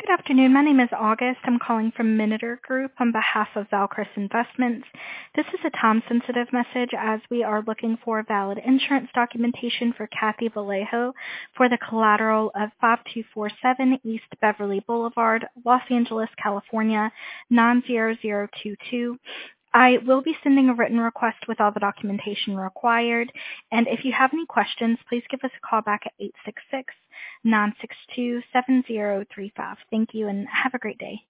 Good afternoon. My name is August. I'm calling from Monitor Group on behalf of Valcris Investments. This is a time-sensitive message as we are looking for valid insurance documentation for Kathy Vallejo for the collateral of 5247 East Beverly Boulevard, Los Angeles, California, 90022. I will be sending a written request with all the documentation required, and if you have any questions, please give us a call back at 866-962-7035. Thank you, and have a great day.